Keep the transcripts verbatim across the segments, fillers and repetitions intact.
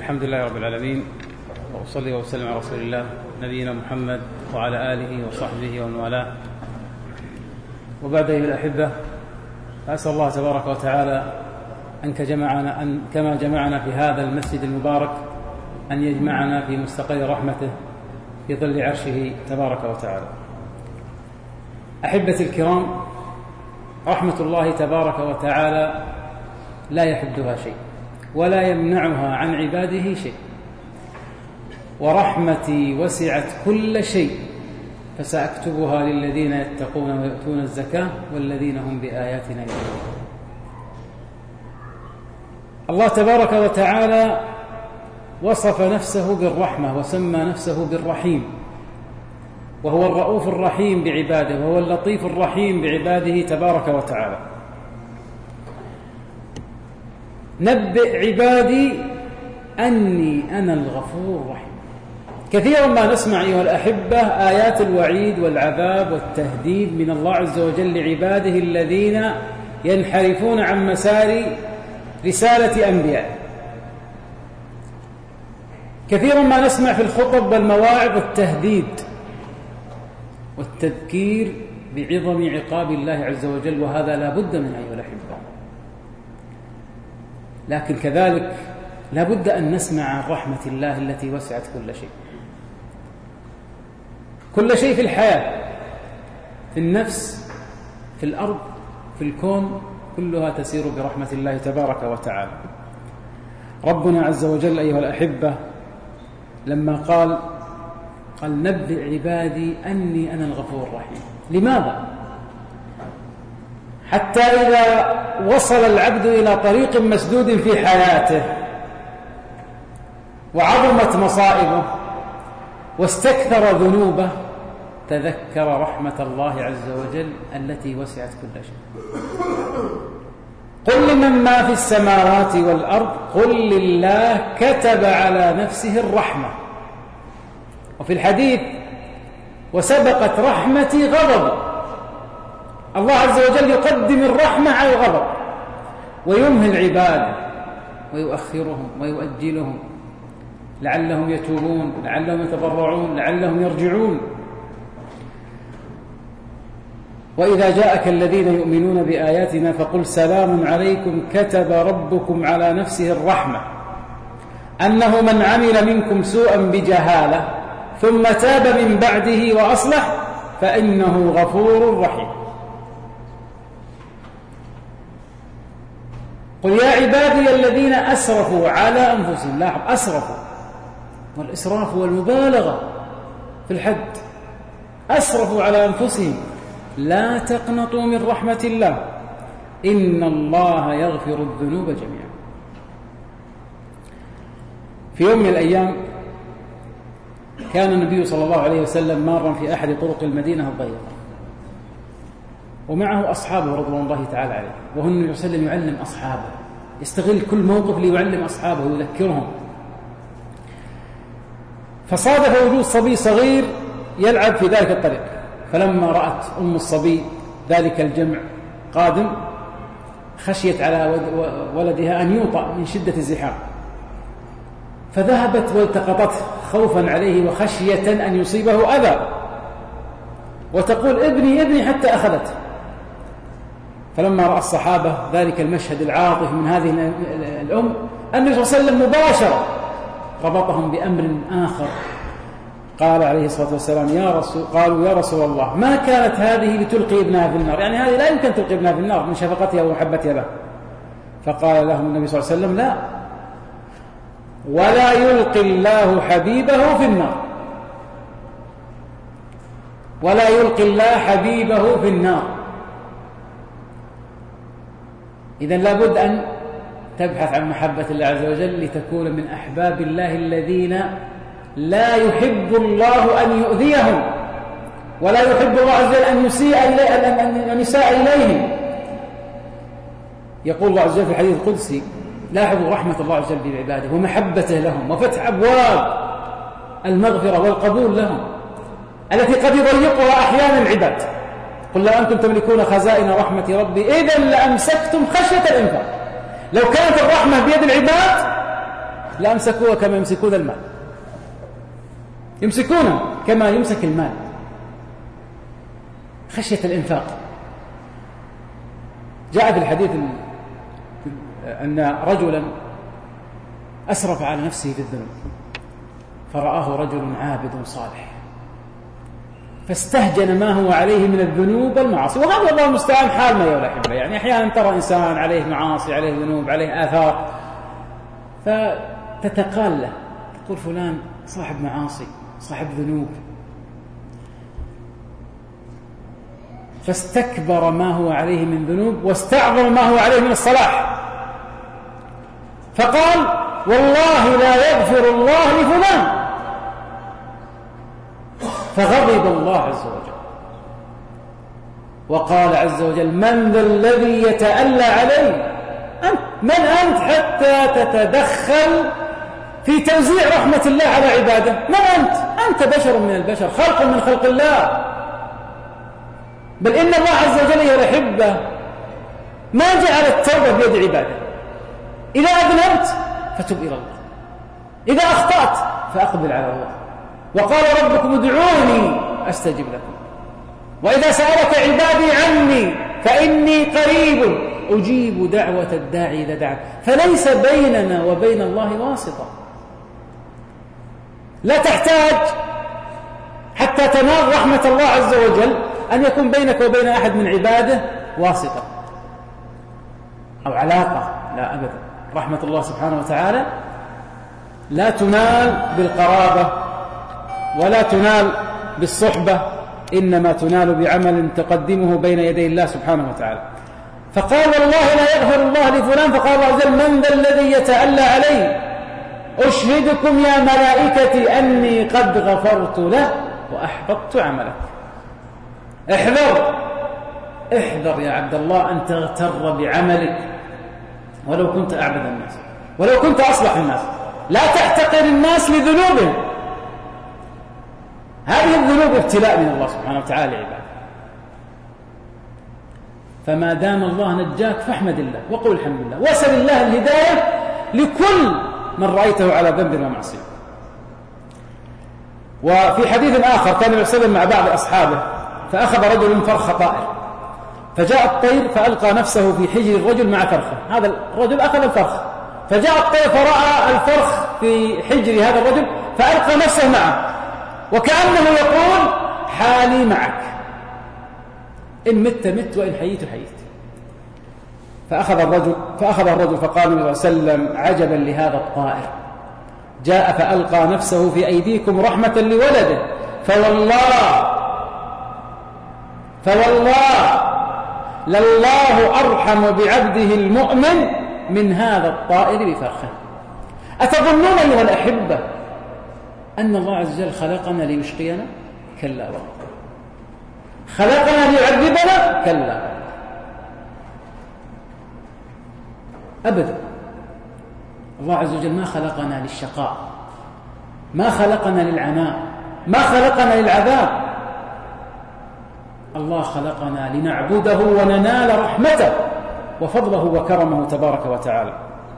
الحمد لله رب العالمين، وأصلي وأسلم على رسول الله نبينا محمد وعلى آله وصحبه ومن والاه، وبعد أيها الأحبة، أسأل الله تبارك وتعالى أن كجمعنا أن كما جمعنا في هذا المسجد المبارك أن يجمعنا في مستقر رحمته في ظل عرشه تبارك وتعالى. أحبتي الكرام، رحمة الله تبارك وتعالى لا يحدها شيء ولا يمنعها عن عباده شيء، ورحمتي وسعت كل شيء فسأكتبها للذين يتقون ويؤتون الزكاة والذين هم بآياتنا يؤمنون. الله تبارك وتعالى وصف نفسه بالرحمة وسمى نفسه بالرحيم، وهو الرؤوف الرحيم بعباده، وهو اللطيف الرحيم بعباده تبارك وتعالى. نبئ عبادي أني أنا الغفور الرحيم. كثيرا ما نسمع أيها الأحبة آيات الوعيد والعذاب والتهديد من الله عز وجل لعباده الذين ينحرفون عن مسار رسالة أنبيائه. كثيرا ما نسمع في الخطب والمواعظ التهديد والتذكير بعظم عقاب الله عز وجل، وهذا لا بد من أيها الأحبة. لكن كذلك لا بد أن نسمع عن رحمة الله التي وسعت كل شيء، كل شيء في الحياة، في النفس، في الأرض، في الكون، كلها تسير برحمة الله تبارك وتعالى. ربنا عز وجل أيها الأحبة لما قال قال نبئ عبادي أني أنا الغفور الرحيم. لماذا؟ حتى إذا وصل العبد إلى طريق مسدود في حياته وعظمت مصائبه واستكثر ذنوبه تذكر رحمة الله عز وجل التي وسعت كل شيء. قل لمن ما في السماوات والأرض قل لله كتب على نفسه الرحمة. وفي الحديث وسبقت رحمتي غضب. الله عز وجل يقدم الرحمة على الغضب ويمهل عباده ويؤخرهم ويؤجلهم لعلهم يتوبون، لعلهم يتضرعون، لعلهم يرجعون. وإذا جاءك الذين يؤمنون بآياتنا فقل سلام عليكم كتب ربكم على نفسه الرحمة أنه من عمل منكم سوءا بجهالة ثم تاب من بعده وأصلح فإنه غفور رحيم. قل يا عبادي الذين أسرفوا على أنفسهم، لاحظ أسرفوا، والإسراف والمبالغة في الحد، أسرفوا على أنفسهم لا تقنطوا من رحمة الله إن الله يغفر الذنوب جميعا. في يوم من الأيام كان النبي صلى الله عليه وسلم مارا في أحد طرق المدينة الضيقة ومعه أصحابه رضوان الله تعالى عليه، وهو النبي صلى الله عليه وسلم يعلم أصحابه، يستغل كل موقف ليعلم أصحابه ويذكرهم. فصادف وجود صبي صغير يلعب في ذلك الطريق، فلما رأت أم الصبي ذلك الجمع قادم خشيت على ولدها أن يوطأ من شدة الزحام، فذهبت والتقطته خوفا عليه وخشية أن يصيبه أذى، وتقول ابني ابني حتى أخذته. فلما رأى الصحابة ذلك المشهد العاطف من هذه الأم، النبي صلى الله عليه وسلم مباشرة ربطهم بأمر آخر. قال عليه الصلاة والسلام يا رسول قالوا يا رسول الله ما كانت هذه لتلقي ابنها في النار، يعني هذه لا يمكن تلقي ابنها في النار من شفقتها ومحبتها له. فقال لهم النبي صلى الله عليه وسلم لا، ولا يلقي الله حبيبه في النار، ولا يلقي الله حبيبه في النار. إذن لابد أن تبحث عن محبة الله عز وجل لتكون من أحباب الله الذين لا يحب الله أن يؤذيهم، ولا يحب الله عز وجل أن يسيء إليه أن يساء إليهم. يقول الله عز وجل في الحديث القدسي لاحظوا رحمة الله عز وجل بعباده ومحبته لهم وفتح أبواب المغفرة والقبول لهم التي قد يضيقها أحيانا العباد. قل لو أنتم تملكون خزائن رحمة ربي إذن لأمسكتم خشية الإنفاق. لو كانت الرحمة بيد العباد لأمسكوه كما يمسكون المال، يمسكونه كما يمسك المال خشية الإنفاق. جاء في الحديث أن رجلا أسرف على نفسه في الذنوب فرآه رجل عابد صالح فاستهجن ما هو عليه من الذنوب والمعاصي. وهذا الله المستعان حال ما يولى حبه، يعني أحيانا ترى إنسان عليه معاصي، عليه ذنوب، عليه آثار، فتتقال له، تقول فلان صاحب معاصي، صاحب ذنوب، فاستكبر ما هو عليه من ذنوب واستعظم ما هو عليه من الصلاح، فقال والله لا يغفر الله لفلان، فغضب الله عز وجل وقال عز وجل من ذا الذي يتألى عليه؟ أنت من أنت حتى تتدخل في توزيع رحمة الله على عباده؟ من أنت؟ أنت بشر من البشر، خلق من خلق الله، بل إن الله عز وجل يا الأحبة ما جعل التوبة بيد عباده. إذا أذنبت فتب إلى الله، إذا أخطأت فأقبل على الله، وقال ربكم ادعوني أستجب لكم، وإذا سألك عبادي عني فإني قريب أجيب دعوة الداعي إذا دعا. فليس بيننا وبين الله واسطة، لا تحتاج حتى تنال رحمة الله عز وجل أن يكون بينك وبين أحد من عباده واسطة أو علاقة، لا أبدا. رحمة الله سبحانه وتعالى لا تنال بالقرابة ولا تنال بالصحبة، إنما تنال بعمل تقدمه بين يدي الله سبحانه وتعالى. فقال والله لا يغفر الله لفلان، فقال الله عز وجل من ذا الذي يتألى عليه؟ أشهدكم يا ملائكتي أني قد غفرت له وأحبطت عملك. احذر احذر يا عبد الله أن تغتر بعملك ولو كنت أعبد الناس، ولو كنت أصلح الناس. لا تحتقر الناس لذنوبهم، هذه الذنوب ابتلاء من الله سبحانه وتعالى لعباده. فما دام الله نجاك فاحمد الله وقل الحمد لله، واسأل الله الهداية لكل من رأيته على ذنب ومعصية. وفي حديث آخر كان النبي صلى الله عليه وسلم مع بعض أصحابه فأخذ رجل فرخ طائر، فجاء الطير فألقى نفسه في حجر الرجل مع فرخه. هذا الرجل أخذ الفرخ، فجاء الطير فرأى الفرخ في حجر هذا الرجل فألقى نفسه معه، وكأنه يقول حالي معك، إن مت مت وإن حييت حييت. فأخذ الرجل فأخذ الرجل فقال النبي صلى الله عليه وسلم عجبا لهذا الطائر، جاء فألقى نفسه في أيديكم رحمة لولده، فوالله فوالله لله أرحم بعبده المؤمن من هذا الطائر بفرخه. أتظنون أيها الأحبة أن الله عز وجل خلقنا ليشقينا؟ كلا والله. خلقنا ليعذبنا؟ كلا أبدا. الله عز وجل ما خلقنا للشقاء، ما خلقنا للعناء، ما خلقنا للعذاب. الله خلقنا لنعبده وننال رحمته وفضله وكرمه تبارك وتعالى.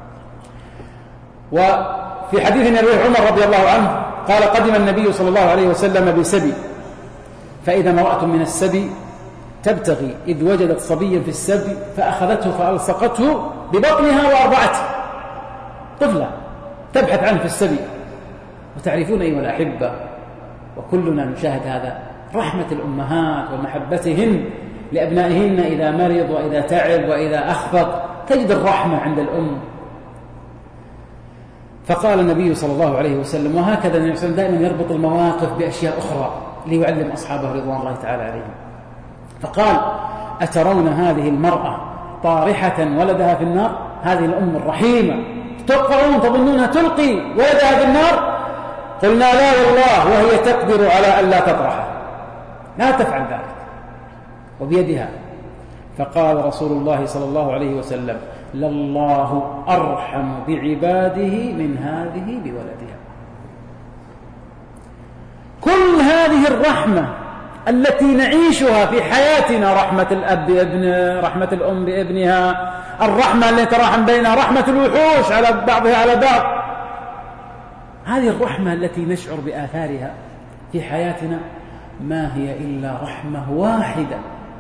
وفي حديث أبي عمر رضي الله عنه قال قدم النبي صلى الله عليه وسلم بسبي، فإذا امرأة من السبي تبتغي إذ وجدت صبيا في السبي فأخذته فألصقته ببطنها وأرضعته، طفلة تبحث عنه في السبي. وتعرفون أيها الأحبة وكلنا نشاهد هذا، رحمة الأمهات ومحبتهن لأبنائهن إذا مرض وإذا تعب وإذا أخفق، تجد الرحمة عند الأم. فقال النبي صلى الله عليه وسلم، وهكذا النبي صلى الله عليه وسلم دائما يربط المواقف بأشياء أخرى ليعلم أصحابه رضوان الله تعالى عليهم. فقال أترون هذه المرأة طارحة ولدها في النار؟ هذه الأم الرحيمة تتوقعون تظنونها تلقي ولدها في النار؟ قلنا لا والله، وهي تقدر على أن لا تطرحه، لا تفعل ذلك وبيدها. فقال رسول الله صلى الله عليه وسلم لله أرحم بعباده من هذه بولدها. كل هذه الرحمة التي نعيشها في حياتنا، رحمة الأب بابنه، رحمة الأم بابنها، الرحمة التي تراحم بينها، رحمة الوحوش على بعضها على بعض، هذه الرحمة التي نشعر بآثارها في حياتنا ما هي إلا رحمة واحدة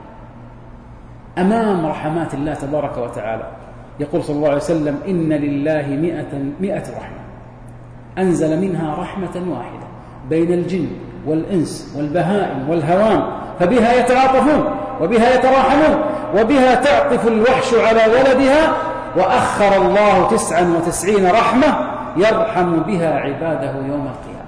أمام رحمات الله تبارك وتعالى. يقول صلى الله عليه وسلم: إن لله مئة, مئة رحمة أنزل منها رحمة واحدة بين الجن والإنس والبهائم والهوام، فبها يتعاطفون وبها يتراحمون وبها تعطف الوحش على ولدها، وأخر الله تسعا وتسعين رحمة يرحم بها عباده يوم القيامة.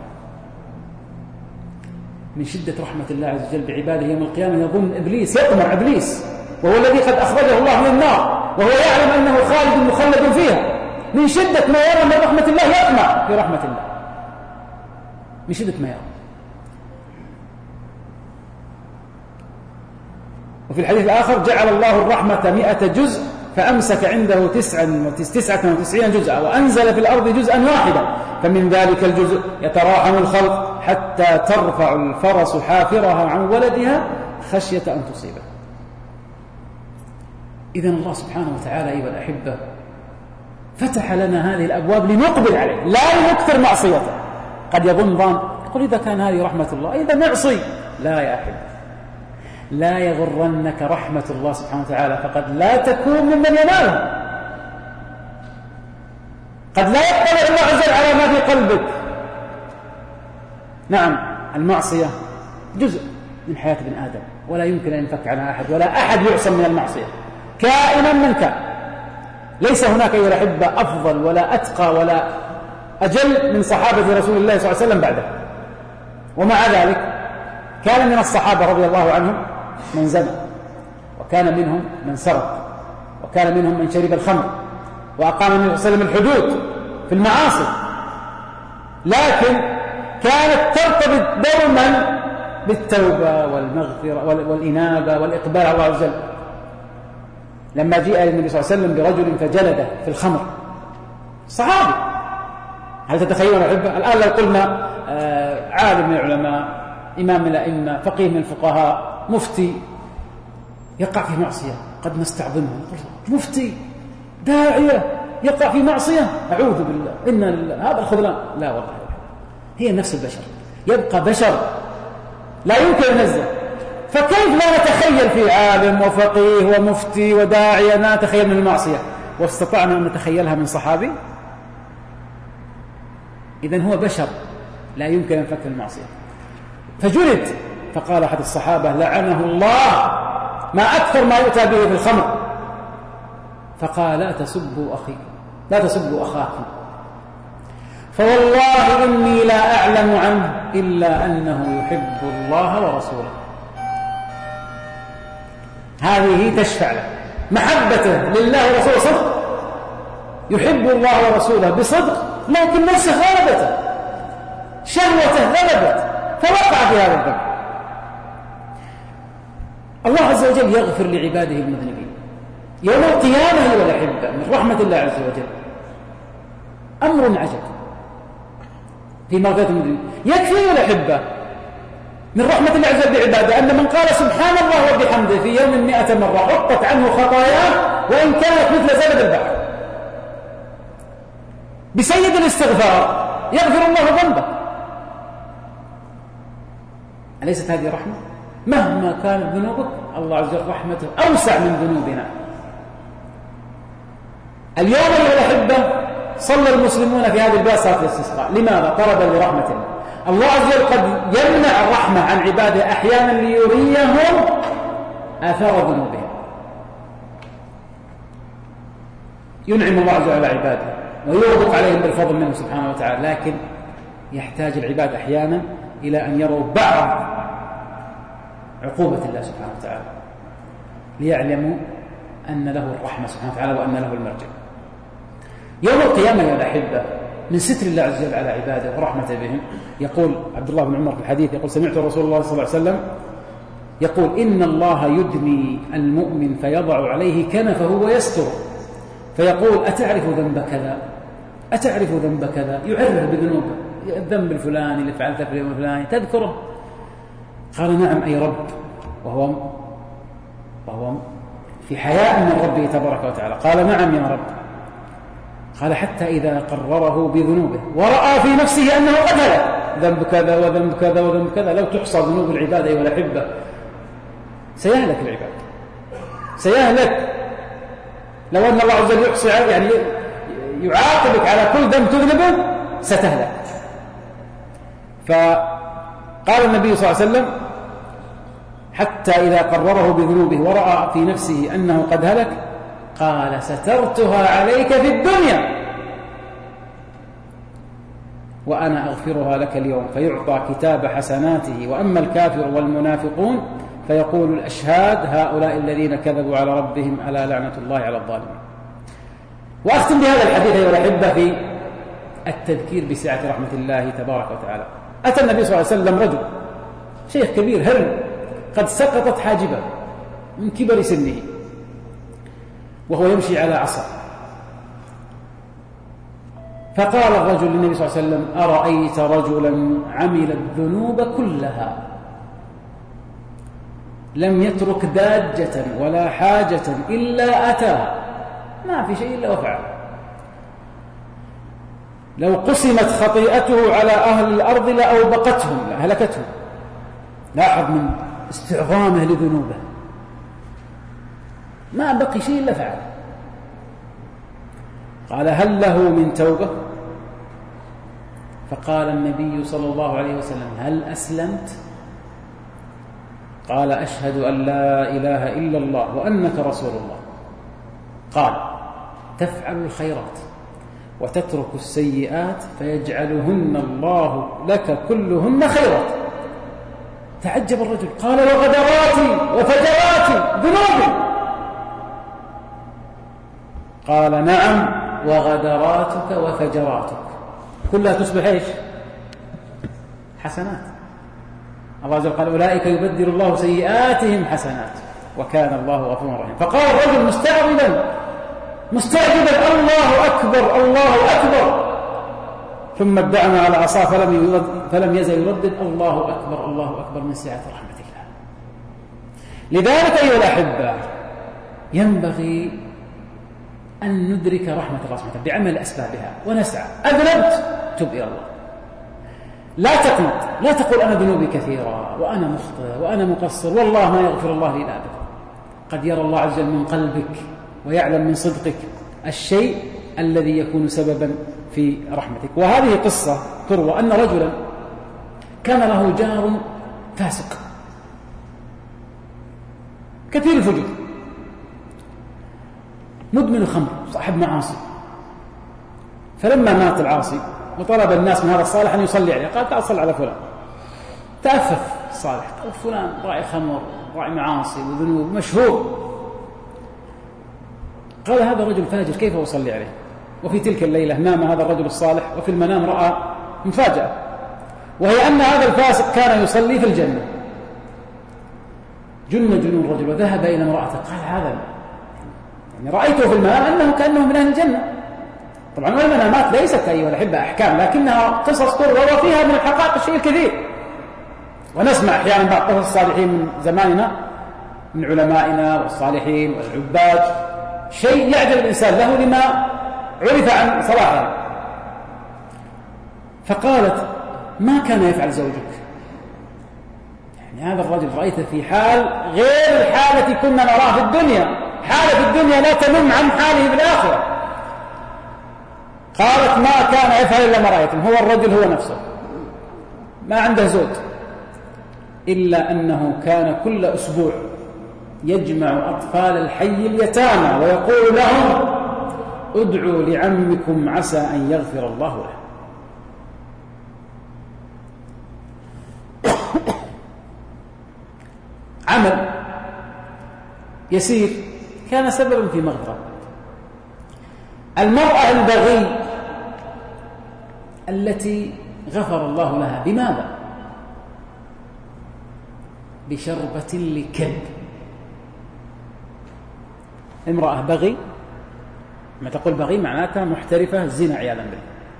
من شدة رحمة الله عز وجل بعباده يوم القيامة يظن إبليس، يطمع إبليس وهو الذي قد أخرجه الله من النار وهو يعلم أنه خالد مخلد فيها، من شدة ما يرى من رحمة الله يطمع في رحمة الله، من شدة ما يرى. وفي الحديث الآخر: جعل الله الرحمة مئة جزء فأمسك عنده تسعة وتسعين جزءا وأنزل في الأرض جزءا واحدا، فمن ذلك الجزء يتراحم الخلق حتى ترفع الفرس حافرها عن ولدها خشية أن تصيبه. إذن الله سبحانه وتعالى أيها الأحبة فتح لنا هذه الأبواب لنقبل عليه، لا لنكثر معصيته. قد يظن ظان يقول: إذا كان هذه رحمة الله إذا معصي. لا يا أحبة، لا يغرنك رحمة الله سبحانه وتعالى، فقد لا تكون ممن ينالها. قد لا يطلع الله عز وجل على ما في قلبك. نعم، المعصية جزء من حياة ابن آدم، ولا يمكن أن ينفك عنها أحد، ولا أحد يعصم من المعصية كائنا من كان. ليس هناك أيها الأحبة أفضل ولا أتقى ولا أجل من صحابة رسول الله صلى الله عليه وسلم بعده. ومع ذلك كان من الصحابة رضي الله عنهم من زنى، وكان منهم من سرق، وكان منهم من شرب الخمر، وأقام النبي صلى الله عليه وسلم الحدود في المعاصي، لكن كانت ترتبط دوما بالتوبة والمغفرة والإنابة والإقبال على الله عز وجل. لما جاء النبي صلى الله عليه وسلم برجل فجلده في الخمر، صحابي، هل تتخيلون الأحبة؟ الآن لو قلنا عالم من العلماء، إمام من الأئمة، فقيه من الفقهاء، مفتي، يقع في معصية قد نستعظمه، مفتي داعية يقع في معصية، أعوذ بالله، إن هذا الخذلان. لا والله، هي نفس البشر، يبقى بشر لا يمكن أن ينزل. فكيف لا نتخيل في عالم وفقيه ومفتي وداعية لا نتخيل من المعصية، واستطعنا أن نتخيلها من صحابي؟ إذن هو بشر لا يمكن أن يفك المعصية. فجلد، فقال أحد الصحابة: لعنه الله، ما أكثر ما يؤتى به في الخمر. فقال: لا تسبوا أخي، لا تسبوا أخاكم، فوالله إني لا أعلم عنه إلا أنه يحب الله ورسوله. هذه تشفع له، محبته لله ورسوله صدق، يحب الله ورسوله بصدق، لكن نفسه غلبته، شهوته غلبت، فوقع في هذا الذنب. الله عز وجل يغفر لعباده المذنبين يوم القيامة أيها الأحبة، من رحمة الله عز وجل أمر عجب في مغفرة المذنبين. يكفي يا الأحبة من رحمة الله عز وجل بعباده أن من قال سبحان الله وبحمده في يوم مئة مرة حطت عنه خطاياه وإن كانت مثل زبد البحر. بسيد الاستغفار يغفر الله ذنبه. أليست هذه رحمة؟ مهما كانت ذنوبك الله عز وجل رحمته أوسع من ذنوبنا. اليوم أيها الأحبة صلى المسلمون في هذه البيئة صلاة الاستسقاء. لماذا؟ طلبا لرحمة الله. الله عز وجل قد يمنع الرحمة عن عباده أحيانا ليريهم آثار ذنوبهم. ينعم الله عز وجل على عباده ويربط عليهم بالفضل منه سبحانه وتعالى، لكن يحتاج العباد أحيانا إلى أن يروا بعض عقوبة الله سبحانه وتعالى ليعلموا أن له الرحمة سبحانه وتعالى وأن له المرجع. يوم القيامة يا الأحبة من ستر الله عز وجل على عباده ورحمته بهم، يقول عبد الله بن عمر في الحديث، يقول: سمعت رسول الله صلى الله عليه وسلم يقول: إن الله يدني المؤمن فيضع عليه كنفه ويستر، فيقول: أتعرف ذنب كذا؟ أتعرف ذنب كذا؟ يعرف بذنوبه، الذنب الفلاني اللي فعلته في اليوم الفلاني تذكره؟ قال: نعم أي رب، وهو وهو في حياء من ربه تبارك وتعالى. قال: نعم يا رب. قال حتى إذا قرره بذنوبه ورأى في نفسه أنه قد هلك، ذنب كذا وذنب كذا وذنب كذا. لو تحصى ذنوب العباد أيها الأحبة سيهلك العباد، سيهلك. لو أن الله عز وجل يحصي يعني يعاقبك على كل ذنب تذنبه ستهلك. فقال النبي صلى الله عليه وسلم حتى إذا قرره بذنوبه ورأى في نفسه أنه قد هلك قال سترتها عليك في الدنيا وأنا أغفرها لك اليوم، فيعطى كتاب حسناته. وأما الكافر والمنافقون فيقول الأشهاد هؤلاء الذين كذبوا على ربهم ألا لعنة الله على الظالمين. وأختم بهذا الحديث أيها الأحبة في التذكير بسعة رحمة الله تبارك وتعالى. أتى النبي صلى الله عليه وسلم رجل شيخ كبير هرم قد سقطت حاجبه من كبر سنه وهو يمشي على عصا، فقال الرجل للنبي صلى الله عليه وسلم أرأيت رجلا عمل الذنوب كلها لم يترك داجة ولا حاجة إلا أتاها، ما في شيء إلا وفعل، لو قسمت خطيئته على أهل الأرض لأوبقتهم لأهلكتهم. لاحظ من استعظامه لذنوبه ما بقي شيء إلا فعل. قال هل له من توبة؟ فقال النبي صلى الله عليه وسلم هل أسلمت؟ قال أشهد أن لا إله إلا الله وأنك رسول الله. قال تفعل الخيرات وتترك السيئات فيجعلهن الله لك كلهن خيرات. تعجب الرجل قال وغدراتي وفجراتي ذنوبي. قال نعم وغدراتك وفجراتك كلها تصبح ايش؟ حسنات. الله عز وجل قال أولئك يبدل الله سيئاتهم حسنات وكان الله غفورا رحيما. فقال الرجل مستعجبا مستعجبا الله أكبر الله أكبر، ثم ادعنا على عصاه فلم يرد فلم يزل يردد الله أكبر الله أكبر من سعة رحمة الله. لذلك أيها الأحبة ينبغي أن ندرك رحمة الله سبحانه وتعالى بعمل أسبابها ونسعى. أذنبت تب إلى الله، لا تقنط، لا تقول أنا ذنوبي كثيرة وأنا مخطئ وأنا مقصر والله ما يغفر الله لي أبدا. قد يرى الله عز وجل من قلبك ويعلم من صدقك الشيء الذي يكون سببا في رحمتك. وهذه قصة تروى أن رجلا كان له جار فاسق كثير الفجور مدمن الخمر صاحب معاصي، فلما مات العاصي وطلب الناس من هذا الصالح أن يصلي عليه قال تعال صل على فلان. تأفف الصالح قال فلان راعي خمر راعي معاصي وذنوب مشهور. قال هذا الرجل فاجر كيف أصلي عليه؟ وفي تلك الليلة نام هذا الرجل الصالح وفي المنام رأى مفاجأة، وهي أن هذا الفاسق كان يصلي في الجنة. جن جنون الرجل وذهب إلى امرأته قال هذا يعني رأيته في المنام أنه كأنه من أهل الجنة. طبعا المنامات ليست أيها الأحبة أحكام لكنها قصص تروى وفيها من الحقائق الشيء الكثير. ونسمع أحيانا بعض قصص الصالحين من زماننا من علمائنا والصالحين والعباد شيء يعجب الإنسان له لما عرف عن صلاحه. فقالت ما كان يفعل زوجك؟ يعني هذا الرجل رأيته في حال غير الحالة التي كنا نراها في الدنيا، حالة في الدنيا لا تنم عن حاله في الآخرة. قالت ما كان يفعل إلا ما رأيتم، هو الرجل هو نفسه ما عنده زوج، إلا أنه كان كل أسبوع يجمع أطفال الحي اليتامى ويقول لهم ادعوا لعمكم عسى أن يغفر الله له. عمل يسير كان سببا في مغفرة. المرأة البغي التي غفر الله لها بماذا؟ بشربة لكلب. امرأة بغي، ما تقول بغي معناتها محترفة زنا عياذا بالله،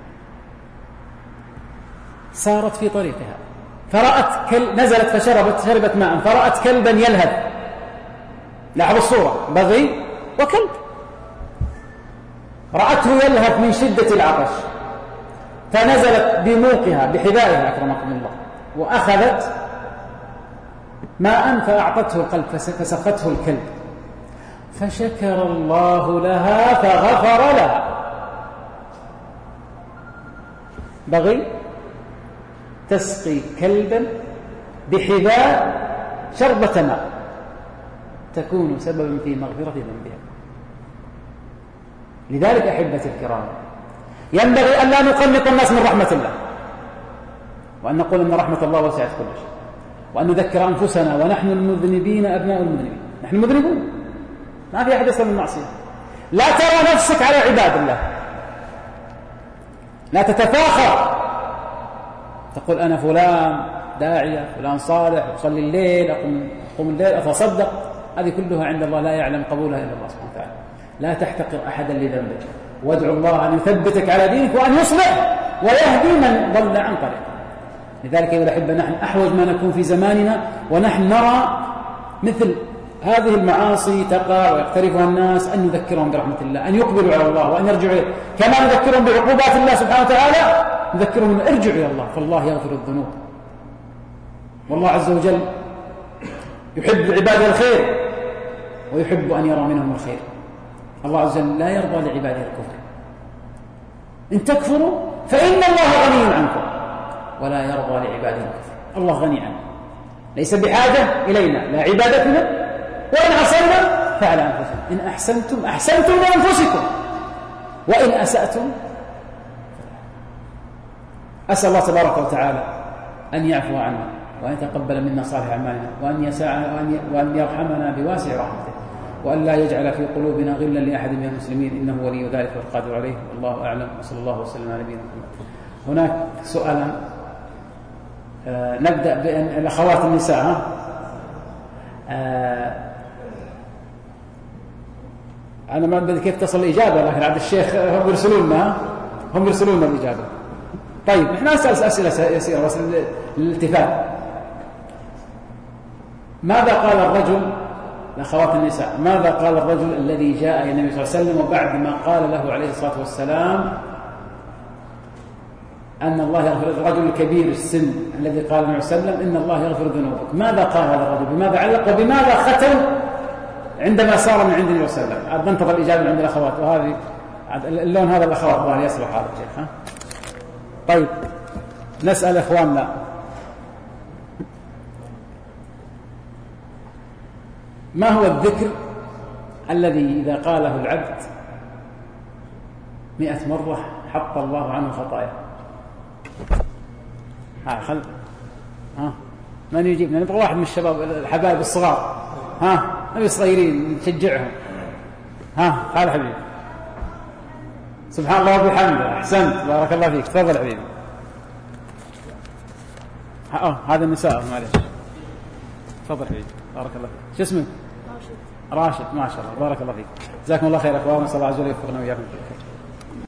سارت في طريقها فرأت كلب، نزلت فشربت شربت ماء فرأت كلبا يلهث. لاحظوا الصورة، بغي وكلب. رأته يلهث من شدة العطش فنزلت بموقها بحذائها أكرمكم الله وأخذت ماء فأعطته القلب فسقته الكلب، فشكر الله لها فغفر لها. بغي تسقي كلبا بحذاء شربة ماء تكون سببا في مغفرة ذنبها. لذلك أحبتي الكرام ينبغي أن لا نقنط الناس من رحمة الله، وأن نقول أن رحمة الله وسعت كل شيء، وأن نذكر أنفسنا ونحن المذنبين أبناء المذنبين، نحن مذنبون ما في أحد يسلم المعصية. لا ترى نفسك على عباد الله، لا تتفاخر تقول أنا فلان داعية فلان صالح أصلي الليل أقوم, أقوم الليل أتصدق، هذه كلها عند الله لا يعلم قبولها إلا الله سبحانه وتعالى. لا تحتقر أحدا لذنبك، وادعو الله أن يثبتك على دينك وأن يصلح ويهدي من ضل عن طريقه. لذلك أيها الأحبة نحن أحوج ما نكون في زماننا ونحن نرى مثل هذه المعاصي تقع ويقترفها الناس أن نذكرهم برحمة الله، أن يقبلوا على الله وأن يرجعوا إليه، كما نذكرهم بعقوبات الله سبحانه وتعالى نذكرهم أن ارجعوا إلى الله، فالله يغفر الذنوب، والله عز وجل يحب عباده الخير ويحب أن يرى منهم الخير. الله عز وجل لا يرضى لعباده الكفر، إن تكفروا فإن الله غني عنكم ولا يرضى لعباده الكفر. الله غني عنه ليس بحاجة إلينا لا عبادتنا، وإن عصينا فعلى أنفسنا، إن أحسنتم أحسنتم لأنفسكم وإن أسأتم. أسأل الله تبارك وتعالى أن يعفو عنا وأن يتقبل منا صالح أعمالنا وأن يسعنا وأن يرحمنا بواسع رحمته، وأن لا يجعل في قلوبنا غلا لأحد من المسلمين، إنه ولي ذلك والقادر عليه، والله أعلم، وصلى الله وسلم على نبينا محمد. هناك سؤالا آه نبدأ بالأخوات النساء. آه أنا ما أدري كيف تصل الإجابة، لكن عبد الشيخ هم يرسلون لنا هم يرسلون لنا الإجابة. طيب نحن نسأل أسئلة يسيرة بس للالتفات. ماذا قال الرجل لأخوات النساء، ماذا قال الرجل الذي جاء إلى النبي صلى الله عليه وسلم وبعد ما قال له عليه الصلاة والسلام أن الله يغفر، الرجل الكبير السن الذي قال النبي صلى الله عليه وسلم إن الله يغفر ذنوبك، ماذا قال هذا الرجل، بماذا علق وبماذا ختم عندما سار من عند النبي صلى الله عليه وسلم؟ ننتظر الإجابة عند الأخوات، وهذه اللون هذا الأخوات الله يصلح هذا الشيء. ها طيب نسأل إخواننا ما هو الذكر الذي إذا قاله العبد مئة مرة حط الله عنه خطاياه؟ ها خل ها من يجيبنا؟ نبغى واحد من الشباب الحبايب الصغار، ها نبي صغيرين نشجعهم. ها قال حبيبي سبحان الله وبحمده، أحسنت بارك الله فيك، تفضل حبيبي. اه هذا النساء معلش، تفضل حبيبي بارك الله فيك. شو اسمك؟ راشد. راشد ما شاء الله بارك الله فيك، جزاكم الله خير اخوان، نسال الله عز وجل يوفقنا وياكم.